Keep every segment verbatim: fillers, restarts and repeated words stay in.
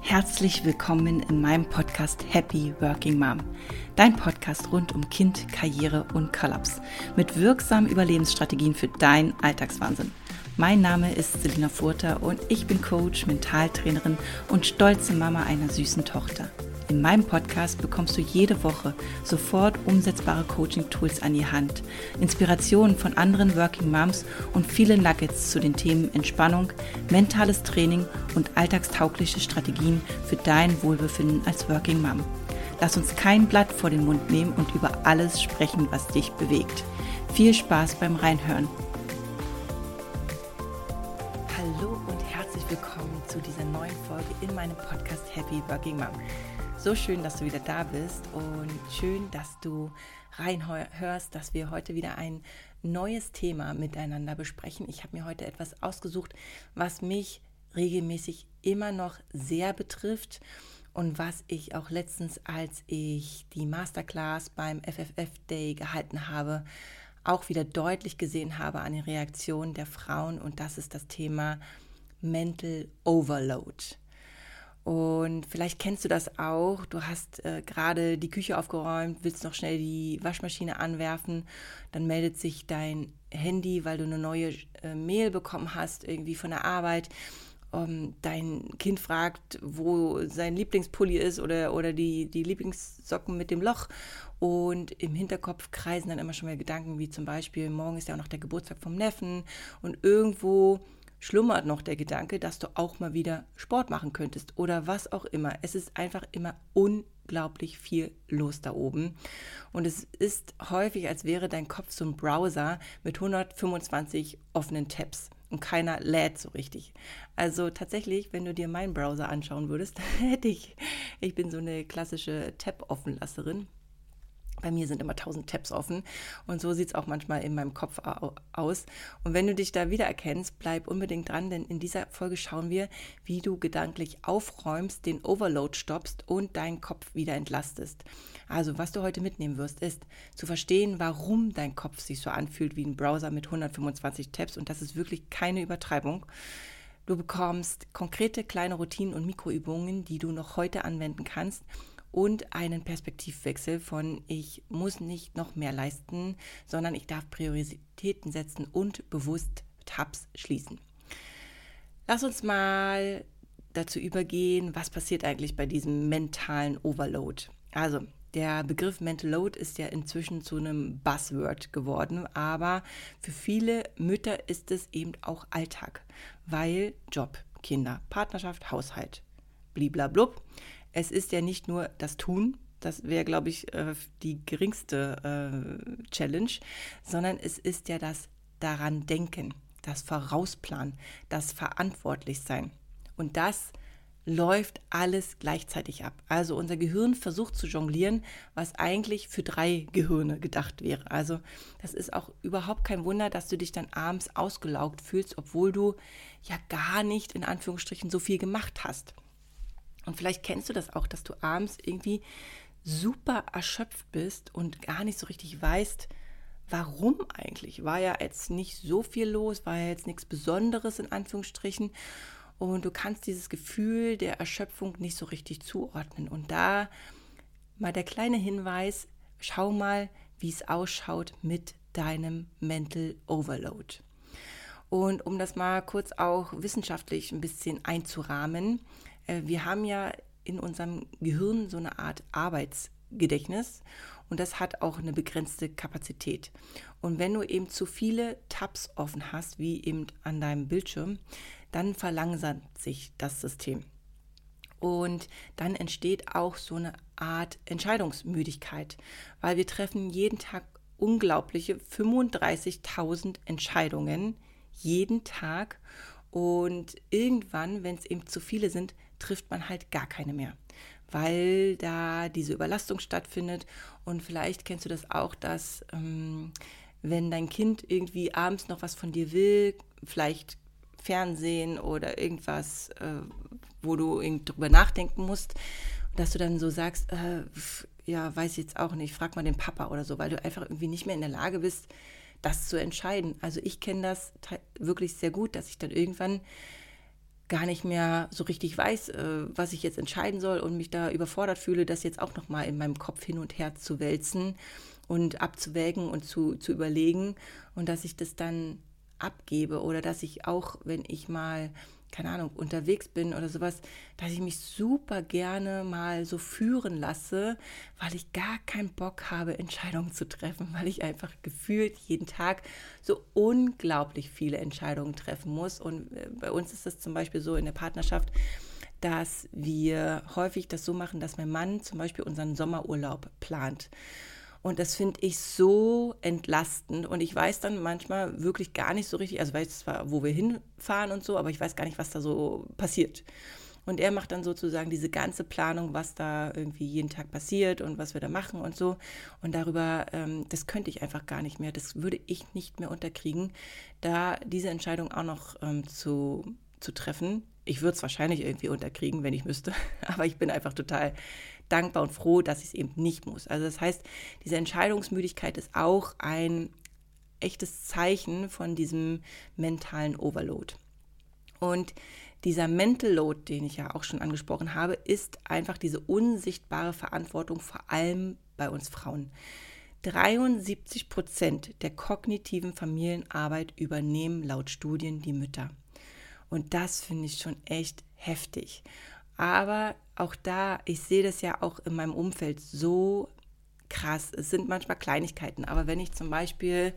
Herzlich willkommen in meinem Podcast Happy Working Mom. Dein Podcast rund um Kind, Karriere und Kollaps. Mit wirksamen Überlebensstrategien für deinen Alltagswahnsinn. Mein Name ist Selina Furter und ich bin Coach, Mentaltrainerin und stolze Mama einer süßen Tochter. In meinem Podcast bekommst du jede Woche sofort umsetzbare Coaching-Tools an die Hand, Inspirationen von anderen Working Moms und viele Nuggets zu den Themen Entspannung, mentales Training und alltagstaugliche Strategien für dein Wohlbefinden als Working Mom. Lass uns kein Blatt vor den Mund nehmen und über alles sprechen, was dich bewegt. Viel Spaß beim Reinhören. Hallo und herzlich willkommen zu dieser neuen Folge in meinem Podcast Happy Working Mom. So schön, dass du wieder da bist und schön, dass du reinhörst, dass wir heute wieder ein neues Thema miteinander besprechen. Ich habe mir heute etwas ausgesucht, was mich regelmäßig immer noch sehr betrifft und was ich auch letztens, als ich die Masterclass beim F F F Day gehalten habe, auch wieder deutlich gesehen habe an den Reaktionen der Frauen, und das ist das Thema Mental Overload. Und vielleicht kennst du das auch, du hast äh, gerade die Küche aufgeräumt, willst noch schnell die Waschmaschine anwerfen, dann meldet sich dein Handy, weil du eine neue äh, Mail bekommen hast, irgendwie von der Arbeit. Um, dein Kind fragt, wo sein Lieblingspulli ist oder, oder die, die Lieblingssocken mit dem Loch, und im Hinterkopf kreisen dann immer schon mal Gedanken, wie zum Beispiel, morgen ist ja auch noch der Geburtstag vom Neffen und irgendwo schlummert noch der Gedanke, dass du auch mal wieder Sport machen könntest oder was auch immer. Es ist einfach immer unglaublich viel los da oben. Und es ist häufig, als wäre dein Kopf so ein Browser mit hundertfünfundzwanzig offenen Tabs und keiner lädt so richtig. Also tatsächlich, wenn du dir meinen Browser anschauen würdest, hätte ich, ich bin so eine klassische Tab-Offenlasserin. Bei mir sind immer tausend Tabs offen und so sieht es auch manchmal in meinem Kopf aus. Und wenn du dich da wiedererkennst, bleib unbedingt dran, denn in dieser Folge schauen wir, wie du gedanklich aufräumst, den Overload stoppst und deinen Kopf wieder entlastest. Also was du heute mitnehmen wirst, ist zu verstehen, warum dein Kopf sich so anfühlt wie ein Browser mit hundertfünfundzwanzig Tabs, und das ist wirklich keine Übertreibung. Du bekommst konkrete kleine Routinen und Mikroübungen, die du noch heute anwenden kannst, und einen Perspektivwechsel von ich muss nicht noch mehr leisten, sondern ich darf Prioritäten setzen und bewusst Tabs schließen. Lass uns mal dazu übergehen, was passiert eigentlich bei diesem mentalen Overload. Also der Begriff Mental Load ist ja inzwischen zu einem Buzzword geworden, aber für viele Mütter ist es eben auch Alltag, weil Job, Kinder, Partnerschaft, Haushalt, bliblablub. Es ist ja nicht nur das Tun, das wäre, glaube ich, die geringste Challenge, sondern es ist ja das daran Denken, das Vorausplanen, das Verantwortlichsein. Und das läuft alles gleichzeitig ab. Also unser Gehirn versucht zu jonglieren, was eigentlich für drei Gehirne gedacht wäre. Also das ist auch überhaupt kein Wunder, dass du dich dann abends ausgelaugt fühlst, obwohl du ja gar nicht in Anführungsstrichen so viel gemacht hast. Und vielleicht kennst du das auch, dass du abends irgendwie super erschöpft bist und gar nicht so richtig weißt, warum eigentlich. War ja jetzt nicht so viel los, war ja jetzt nichts Besonderes in Anführungsstrichen. Und du kannst dieses Gefühl der Erschöpfung nicht so richtig zuordnen. Und da mal der kleine Hinweis, schau mal, wie es ausschaut mit deinem Mental Overload. Und um das mal kurz auch wissenschaftlich ein bisschen einzurahmen, wir haben ja in unserem Gehirn so eine Art Arbeitsgedächtnis und das hat auch eine begrenzte Kapazität. Und wenn du eben zu viele Tabs offen hast, wie eben an deinem Bildschirm, dann verlangsamt sich das System. Und dann entsteht auch so eine Art Entscheidungsmüdigkeit, weil wir treffen jeden Tag unglaubliche fünfunddreißigtausend Entscheidungen, jeden Tag. Und irgendwann, wenn es eben zu viele sind, trifft man halt gar keine mehr, weil da diese Überlastung stattfindet. Und vielleicht kennst du das auch, dass ähm, wenn dein Kind irgendwie abends noch was von dir will, vielleicht Fernsehen oder irgendwas, äh, wo du drüber nachdenken musst, dass du dann so sagst, äh, ja, weiß ich jetzt auch nicht, frag mal den Papa oder so, weil du einfach irgendwie nicht mehr in der Lage bist, das zu entscheiden. Also ich kenne das wirklich sehr gut, dass ich dann irgendwann gar nicht mehr so richtig weiß, äh, was ich jetzt entscheiden soll und mich da überfordert fühle, das jetzt auch nochmal in meinem Kopf hin und her zu wälzen und abzuwägen und zu, zu überlegen und dass ich das dann abgebe oder dass ich auch, wenn ich mal, keine Ahnung, unterwegs bin oder sowas, dass ich mich super gerne mal so führen lasse, weil ich gar keinen Bock habe, Entscheidungen zu treffen, weil ich einfach gefühlt jeden Tag so unglaublich viele Entscheidungen treffen muss. Und bei uns ist es zum Beispiel so in der Partnerschaft, dass wir häufig das so machen, dass mein Mann zum Beispiel unseren Sommerurlaub plant. Und das finde ich so entlastend und ich weiß dann manchmal wirklich gar nicht so richtig, also weiß zwar, wo wir hinfahren und so, aber ich weiß gar nicht, was da so passiert. Und er macht dann sozusagen diese ganze Planung, was da irgendwie jeden Tag passiert und was wir da machen und so. Und darüber, ähm, das könnte ich einfach gar nicht mehr, das würde ich nicht mehr unterkriegen, da diese Entscheidung auch noch ähm, zu, zu treffen. Ich würde es wahrscheinlich irgendwie unterkriegen, wenn ich müsste, aber ich bin einfach total dankbar und froh, dass ich es eben nicht muss. Also das heißt, diese Entscheidungsmüdigkeit ist auch ein echtes Zeichen von diesem mentalen Overload. Und dieser Mental Load, den ich ja auch schon angesprochen habe, ist einfach diese unsichtbare Verantwortung, vor allem bei uns Frauen. dreiundsiebzig Prozent der kognitiven Familienarbeit übernehmen laut Studien die Mütter. Und das finde ich schon echt heftig. Aber auch da, ich sehe das ja auch in meinem Umfeld so krass. Es sind manchmal Kleinigkeiten, aber wenn ich zum Beispiel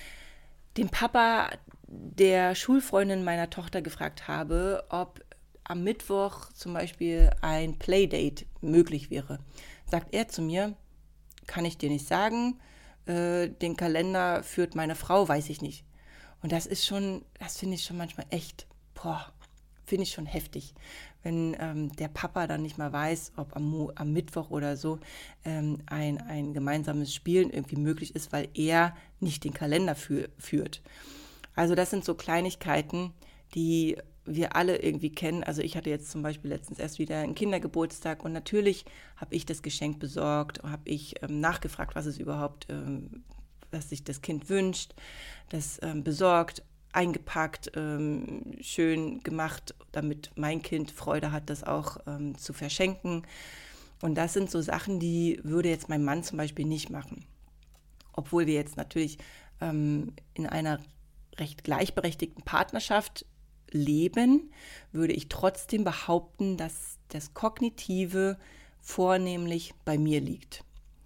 den Papa der Schulfreundin meiner Tochter gefragt habe, ob am Mittwoch zum Beispiel ein Playdate möglich wäre, sagt er zu mir, kann ich dir nicht sagen, äh, den Kalender führt meine Frau, weiß ich nicht. Und das ist schon, das finde ich schon manchmal echt, boah, finde ich schon heftig, wenn ähm, der Papa dann nicht mal weiß, ob am, Mo- am Mittwoch oder so ähm, ein, ein gemeinsames Spielen irgendwie möglich ist, weil er nicht den Kalender fü- führt. Also das sind so Kleinigkeiten, die wir alle irgendwie kennen. Also ich hatte jetzt zum Beispiel letztens erst wieder einen Kindergeburtstag und natürlich habe ich das Geschenk besorgt, habe ich ähm, nachgefragt, was es überhaupt, ähm, was sich das Kind wünscht, das ähm, besorgt, eingepackt, ähm, schön gemacht, damit mein Kind Freude hat, das auch ähm, zu verschenken. Und das sind so Sachen, die würde jetzt mein Mann zum Beispiel nicht machen. Obwohl wir jetzt natürlich ähm, in einer recht gleichberechtigten Partnerschaft leben, würde ich trotzdem behaupten, dass das Kognitive vornehmlich bei mir liegt.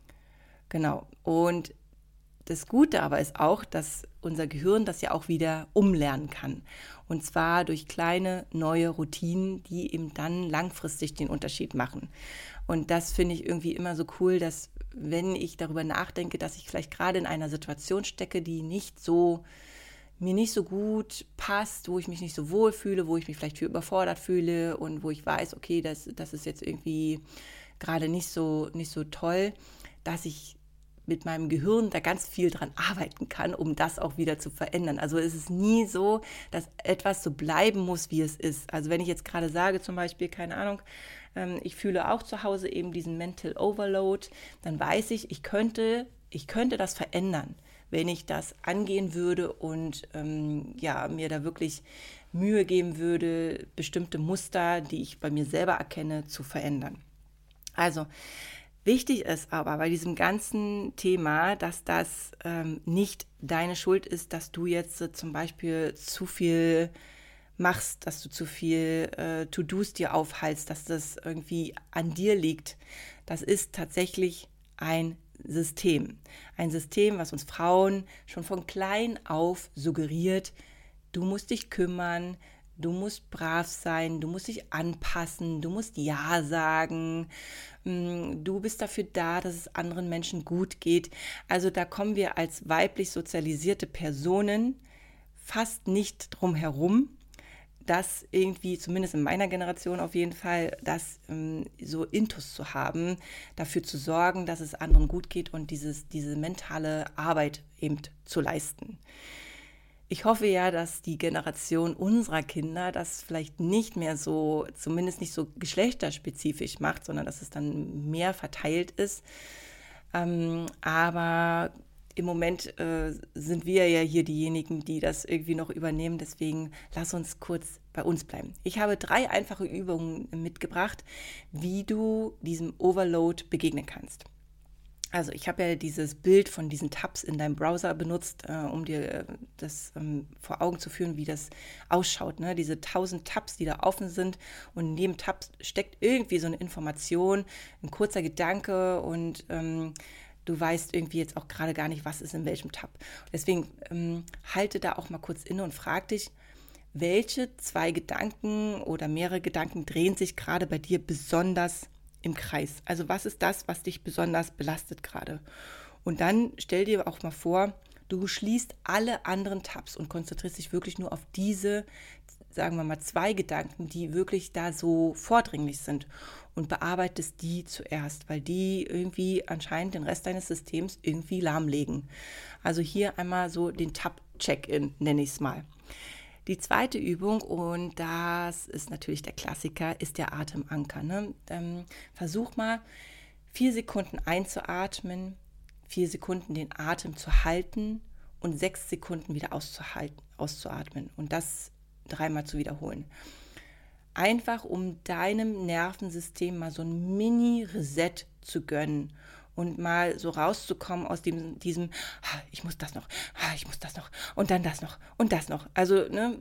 Genau. Und das Gute aber ist auch, dass unser Gehirn das ja auch wieder umlernen kann. Und zwar durch kleine neue Routinen, die eben dann langfristig den Unterschied machen. Und das finde ich irgendwie immer so cool, dass wenn ich darüber nachdenke, dass ich vielleicht gerade in einer Situation stecke, die nicht so, mir nicht so gut passt, wo ich mich nicht so wohl fühle, wo ich mich vielleicht für überfordert fühle und wo ich weiß, okay, das, das ist jetzt irgendwie gerade nicht so, nicht so toll, dass ich mit meinem Gehirn da ganz viel dran arbeiten kann, um das auch wieder zu verändern. Also es ist nie so, dass etwas so bleiben muss, wie es ist. Also wenn ich jetzt gerade sage, zum Beispiel, keine Ahnung, ähm, ich fühle auch zu Hause eben diesen Mental Overload, dann weiß ich, ich könnte, ich könnte das verändern, wenn ich das angehen würde und ähm, ja, mir da wirklich Mühe geben würde, bestimmte Muster, die ich bei mir selber erkenne, zu verändern. Also wichtig ist aber bei diesem ganzen Thema, dass das ähm, nicht deine Schuld ist, dass du jetzt äh, zum Beispiel zu viel machst, dass du zu viel äh, To-Dos dir aufhalst, dass das irgendwie an dir liegt. Das ist tatsächlich ein System. Ein System, was uns Frauen schon von klein auf suggeriert, du musst dich kümmern, du musst brav sein, du musst dich anpassen, du musst Ja sagen, du bist dafür da, dass es anderen Menschen gut geht. Also da kommen wir als weiblich sozialisierte Personen fast nicht drum herum, das irgendwie, zumindest in meiner Generation auf jeden Fall, das ähm, so Intus zu haben, dafür zu sorgen, dass es anderen gut geht und dieses, diese mentale Arbeit eben zu leisten. Ich hoffe ja, dass die Generation unserer Kinder das vielleicht nicht mehr so, zumindest nicht so geschlechterspezifisch macht, sondern dass es dann mehr verteilt ist. Ähm, aber im Moment äh, sind wir ja hier diejenigen, die das irgendwie noch übernehmen. Deswegen lass uns kurz bei uns bleiben. Ich habe drei einfache Übungen mitgebracht, wie du diesem Overload begegnen kannst. Also ich habe ja dieses Bild von diesen Tabs in deinem Browser benutzt, äh, um dir äh, das ähm, vor Augen zu führen, wie das ausschaut. Ne? Diese tausend Tabs, die da offen sind, und in jedem Tab steckt irgendwie so eine Information, ein kurzer Gedanke, und ähm, du weißt irgendwie jetzt auch gerade gar nicht, was ist in welchem Tab. Deswegen ähm, halte da auch mal kurz inne und frag dich, welche zwei Gedanken oder mehrere Gedanken drehen sich gerade bei dir besonders im Kreis. Also was ist das, was dich besonders belastet gerade? Und dann stell dir auch mal vor, du schließt alle anderen Tabs und konzentrierst dich wirklich nur auf diese, sagen wir mal, zwei Gedanken, die wirklich da so vordringlich sind, und bearbeitest die zuerst, weil die irgendwie anscheinend den Rest deines Systems irgendwie lahmlegen. Also hier einmal so den Tab-Check-In, nenne ich es mal. Die zweite Übung, und das ist natürlich der Klassiker, ist der Atemanker. Ne? Ähm, versuch mal, vier Sekunden einzuatmen, vier Sekunden den Atem zu halten und sechs Sekunden wieder auszuhalten, auszuatmen. Und das dreimal zu wiederholen. Einfach, um deinem Nervensystem mal so ein Mini-Reset zu gönnen. Und mal so rauszukommen aus dem, diesem, ich muss das noch, ich muss das noch und dann das noch und das noch. Also ne,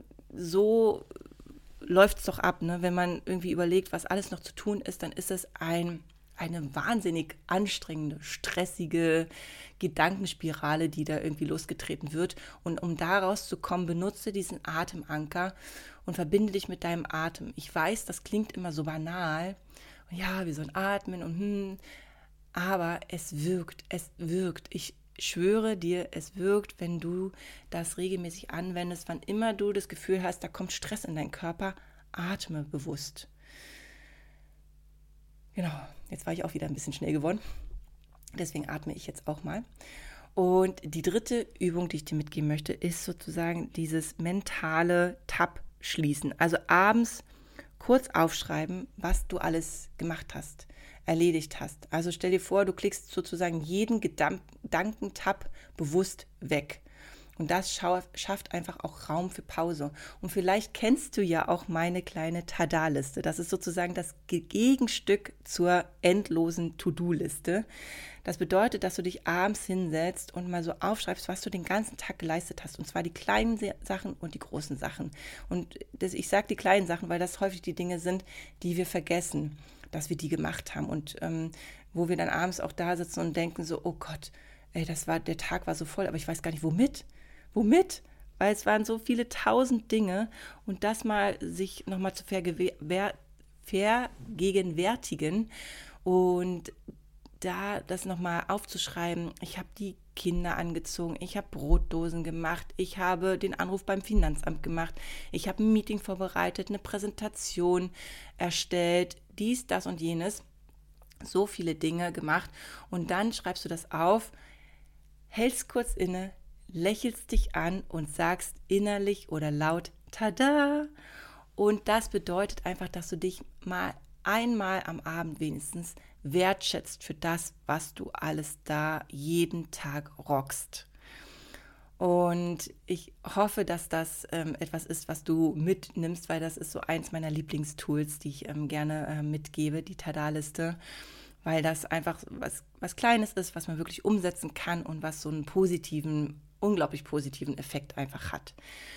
so läuft es doch ab. Ne? Wenn man irgendwie überlegt, was alles noch zu tun ist, dann ist es ein, eine wahnsinnig anstrengende, stressige Gedankenspirale, die da irgendwie losgetreten wird. Und um da rauszukommen, benutze diesen Atemanker und verbinde dich mit deinem Atem. Ich weiß, das klingt immer so banal. Ja, wir sollen atmen und hm, aber es wirkt, es wirkt. Ich schwöre dir, es wirkt, wenn du das regelmäßig anwendest. Wann immer du das Gefühl hast, da kommt Stress in deinen Körper, atme bewusst. Genau, jetzt war ich auch wieder ein bisschen schnell geworden. Deswegen atme ich jetzt auch mal. Und die dritte Übung, die ich dir mitgeben möchte, ist sozusagen dieses mentale Tab-Schließen. Also abends kurz aufschreiben, was du alles gemacht hast, erledigt hast. Also stell dir vor, du klickst sozusagen jeden Gedankentab bewusst weg. Und das schafft einfach auch Raum für Pause. Und vielleicht kennst du ja auch meine kleine Tada-Liste. Das ist sozusagen das Gegenstück zur endlosen To-Do-Liste. Das bedeutet, dass du dich abends hinsetzt und mal so aufschreibst, was du den ganzen Tag geleistet hast. Und zwar die kleinen Sachen und die großen Sachen. Und das, ich sage die kleinen Sachen, weil das häufig die Dinge sind, die wir vergessen, dass wir die gemacht haben. Und ähm, wo wir dann abends auch da sitzen und denken so, oh Gott, ey, das war, der Tag war so voll, aber ich weiß gar nicht, womit. Womit? Weil es waren so viele tausend Dinge, und das mal sich nochmal zu vergewehr, vergegenwärtigen und da das nochmal aufzuschreiben. Ich habe die Kinder angezogen, ich habe Brotdosen gemacht, ich habe den Anruf beim Finanzamt gemacht, ich habe ein Meeting vorbereitet, eine Präsentation erstellt, dies, das und jenes. So viele Dinge gemacht, und dann schreibst du das auf, hältst kurz inne, lächelst dich an und sagst innerlich oder laut Tada! Und das bedeutet einfach, dass du dich mal einmal am Abend wenigstens wertschätzt für das, was du alles da jeden Tag rockst. Und ich hoffe, dass das ähm, etwas ist, was du mitnimmst, weil das ist so eins meiner Lieblingstools, die ich ähm, gerne äh, mitgebe, die Tada-Liste. Weil das einfach was, was Kleines ist, was man wirklich umsetzen kann und was so einen positiven, unglaublich positiven Effekt einfach hat.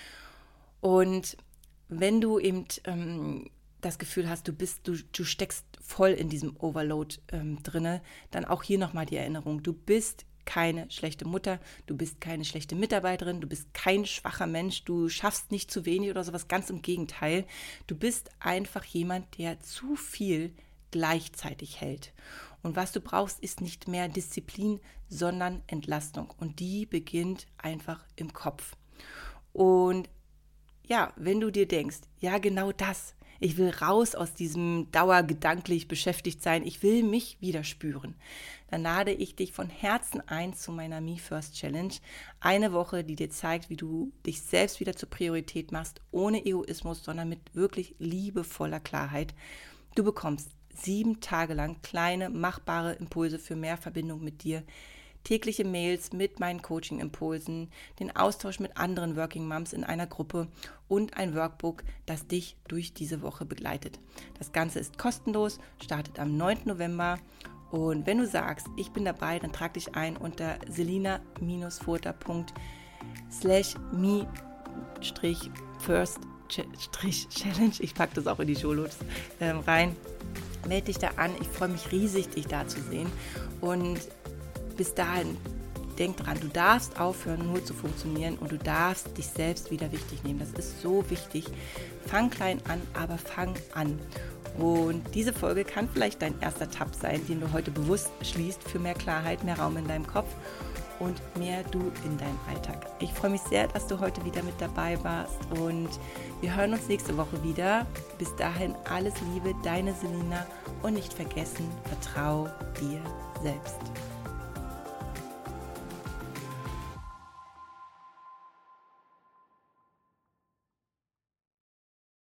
Und wenn du eben ähm, das Gefühl hast, du bist, du, du steckst voll in diesem Overload ähm, drinne, dann auch hier nochmal die Erinnerung, du bist keine schlechte Mutter, du bist keine schlechte Mitarbeiterin, du bist kein schwacher Mensch, du schaffst nicht zu wenig oder sowas, ganz im Gegenteil. Du bist einfach jemand, der zu viel gleichzeitig hält. Und was du brauchst, ist nicht mehr Disziplin, sondern Entlastung. Und die beginnt einfach im Kopf. Und ja, wenn du dir denkst, ja genau das, ich will raus aus diesem dauergedanklich beschäftigt sein, ich will mich wieder spüren, dann lade ich dich von Herzen ein zu meiner Me First Challenge. Eine Woche, die dir zeigt, wie du dich selbst wieder zur Priorität machst, ohne Egoismus, sondern mit wirklich liebevoller Klarheit. Du bekommst sieben Tage lang kleine, machbare Impulse für mehr Verbindung mit dir, tägliche Mails mit meinen Coaching-Impulsen, den Austausch mit anderen Working Moms in einer Gruppe und ein Workbook, das dich durch diese Woche begleitet. Das Ganze ist kostenlos, startet am neunten November. Und wenn du sagst, ich bin dabei, dann trag dich ein unter selina-furter punkt slash me first challenge. Ich packe das auch in die Shownotes ähm, rein. Melde dich da an. Ich freue mich riesig, dich da zu sehen. Und bis dahin, denk dran, du darfst aufhören, nur zu funktionieren und du darfst dich selbst wieder wichtig nehmen. Das ist so wichtig. Fang klein an, aber fang an. Und diese Folge kann vielleicht dein erster Tab sein, den du heute bewusst schließt für mehr Klarheit, mehr Raum in deinem Kopf und mehr du in deinem Alltag. Ich freue mich sehr, dass du heute wieder mit dabei warst und wir hören uns nächste Woche wieder. Bis dahin alles Liebe, deine Selina und nicht vergessen, vertrau dir selbst.